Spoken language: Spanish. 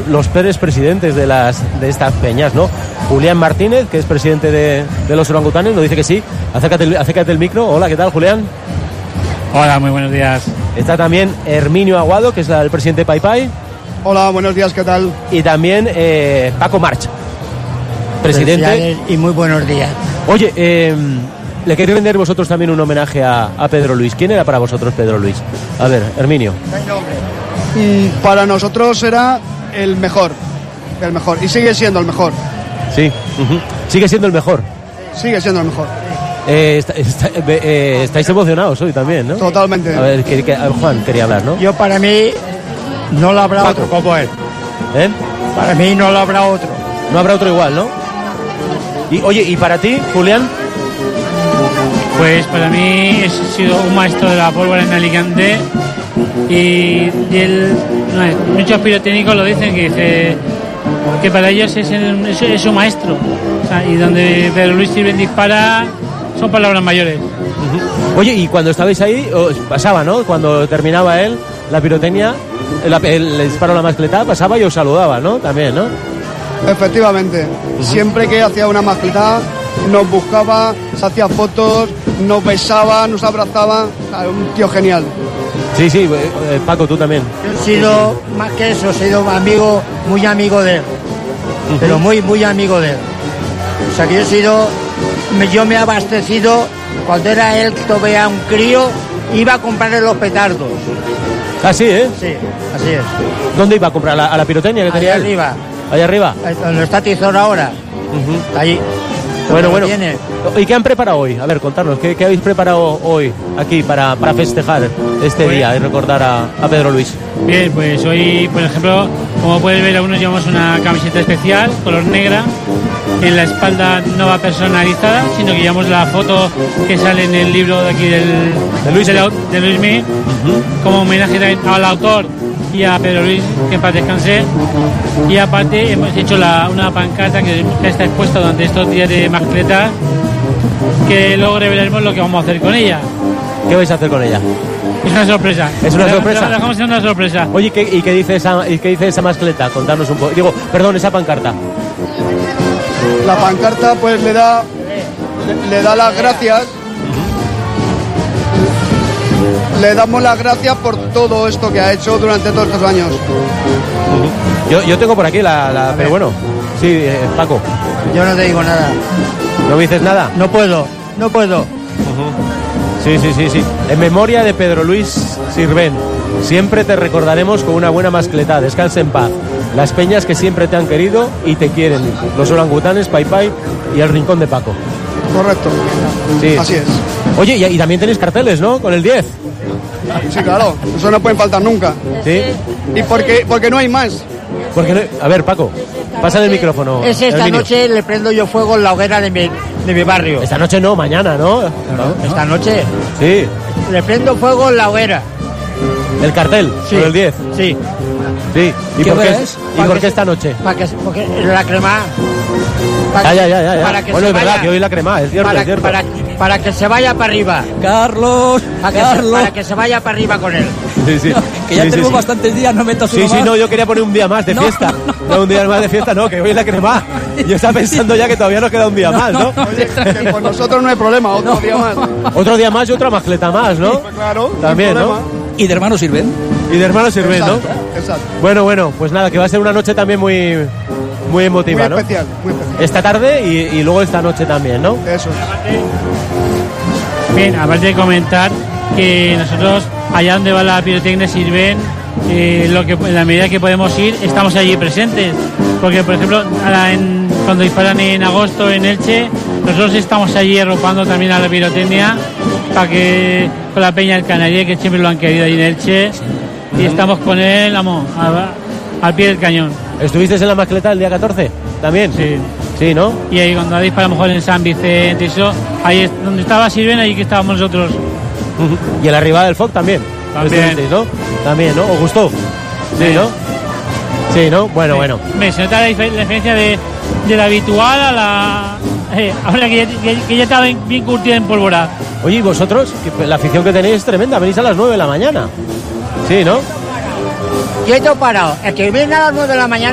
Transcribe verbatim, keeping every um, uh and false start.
son los peores presidentes de las de estas peñas, ¿no? Julián Martínez, que es presidente de, de los orangutanes, nos dice que sí. Acércate, acércate el micro. Hola, ¿qué tal, Julián? Hola, muy buenos días. Está también Herminio Aguado, que es el presidente de Pai Pai. Hola, buenos días, ¿qué tal? Y también eh, Paco March, presidente. Y muy buenos días. Oye, eh, le queréis render vosotros también un homenaje a, a Pedro Luis. ¿Quién era para vosotros Pedro Luis? A ver, Herminio. Mm, para nosotros era el mejor, el mejor, y sigue siendo el mejor. Sí, uh-huh. Sigue siendo el mejor. Sigue siendo el mejor. Eh, está, está, eh, estáis emocionados hoy también, ¿no? Totalmente. A ver, que, que, Juan quería hablar, ¿no? Yo, para mí, no lo habrá Paco. Otro como él. ¿Eh? Para mí no lo habrá otro. No habrá otro igual, ¿no? Y oye, ¿y para ti, Julián? Pues para mí he sido un maestro de la pólvora en Alicante y, y el, no, muchos pirotécnicos lo dicen, que dice que para ellos es, el, es, es su maestro. O sea, y donde Pedro Luis Sirven dispara son palabras mayores. Uh-huh. Oye, y cuando estabais ahí, os pasaba, ¿no? Cuando terminaba él la pirotecnia, el, el, el disparo a la mascletá, pasaba y os saludaba, ¿no? También, ¿no? Efectivamente. Uh-huh. Siempre que hacía una mascletá, nos buscaba, se hacía fotos, nos besaba, nos abrazaba. O sea, un tío genial. Sí, sí, eh, Paco, tú también. Yo he sido, más que eso, he sido amigo, muy amigo de él. Uh-huh. Pero muy, muy amigo de él. O sea, que yo he sido, yo me he abastecido, cuando era él, que veía un crío, iba a comprarle los petardos. ¿Ah, sí, eh? Sí, así es. ¿Dónde iba a comprar? ¿A la, a la pirotecnia que tenía Allá él? arriba. ¿Allá arriba? Donde está Tizón ahora. Uh-huh. Allí. Bueno, bueno. Tiene. ¿Y qué han preparado hoy? A ver, contarnos, ¿qué, qué habéis preparado hoy aquí para, para festejar este pues, día y recordar a, a Pedro Luis? Bien, pues hoy, por ejemplo, como puedes ver, algunos llevamos una camiseta especial, color negra. En la espalda no va personalizada, sino que llevamos la foto que sale en el libro de aquí del, de Luis de, la, de Luismi, uh-huh. Como homenaje al autor y a Pedro Luis, que en paz descanse. Y aparte hemos hecho la, una pancarta que está expuesta durante estos días de mascletas, que luego revelaremos lo que vamos a hacer con ella. ¿Qué vais a hacer con ella? Es una sorpresa. Es una sorpresa. La dejamos en una sorpresa. Oye, ¿qué, ¿y qué dice esa, y qué dice esa mascleta? Contarnos un poco. Digo, perdón, esa pancarta. La pancarta pues le da le, le da las gracias. Uh-huh. Le damos las gracias por todo esto que ha hecho durante todos estos años. Uh-huh. Yo, yo tengo por aquí la, la pero bueno, sí, eh, Paco. Yo no te digo nada. ¿No me dices nada? No puedo, no puedo. Uh-huh. Sí, sí, sí, sí. En memoria de Pedro Luis Sirven, siempre te recordaremos con una buena mascletá. Descansa en paz. Las peñas que siempre te han querido y te quieren. Los orangutanes, Pai Pai y el Rincón de Paco. Correcto. Sí. Así es. Oye, y, y también tenéis carteles, ¿no? Con el diez. Sí, claro. Eso no pueden faltar nunca. Sí. ¿Y por qué? Porque no hay más. Porque no... A ver, Paco, pasa el micrófono. Es esta Herminio. Noche le prendo yo fuego en la hoguera de mi, de mi barrio. Esta noche no, mañana, ¿no? No, no. Esta noche. Sí. Le prendo fuego en la hoguera. ¿El cartel? Sí. ¿Con el diez? Sí. Sí. ¿Y por qué, ¿y por qué esta noche? Para que, porque la crema... Para ya, ya, ya, ya. Para que bueno, se es verdad vaya, que hoy la crema, es cierto, para, es cierto. Para, para que se vaya para arriba. Carlos, para que, Carlos. Se, para que se vaya para arriba con él. Sí, sí. Que ya sí, tenemos sí, bastantes días, no metas uno Sí, sí, más. no, yo quería poner un día más de no, fiesta. No, no, no, un día más de fiesta, no, que hoy es la crema. Yo estaba pensando ya que todavía nos queda un día no, más, ¿no? no, no Oye, que por nosotros no hay problema, otro día más. Otro día más y otra mascleta más, ¿no? Pues claro, también, ¿no? Y de hermanos sirven. Y de hermanos sirven, ¿no? Exacto. Bueno, bueno, pues nada, que va a ser una noche también muy, muy emotiva, muy ¿no? Especial, muy especial. Esta tarde y, y luego esta noche también, ¿no? Eso es. Bien, aparte de comentar que nosotros, allá donde va la pirotecnia Sirven, eh, lo que, en la medida que podemos ir, estamos allí presentes. Porque, por ejemplo, en, cuando disparan en agosto en Elche, nosotros estamos allí arropando también a la pirotecnia para que con la Peña del Canarié, que siempre lo han querido allí en Elche, y estamos con él, vamos, a, al pie del cañón. ¿Estuvisteis en la mascleta el día catorce? ¿También? Sí. Sí, ¿no? Y ahí cuando dispara a lo mejor en San Vicente y eso, ahí es donde estaba Sirven, ahí que estábamos nosotros. Y en la arribada del F O C también. También. ¿No? También, ¿no? ¿Os gustó? Sí, sí, ¿no? Sí, ¿no? Bueno, sí. Bueno. Me se nota la, dif- la diferencia de, de la habitual a la... Eh, ahora que ya, que, que ya está bien, bien curtida en pólvora. Oye, ¿y vosotros? Que la afición que tenéis es tremenda. Venís a las nueve de la mañana. Sí, ¿no? Quieto parado. El que viene a las nueve de la mañana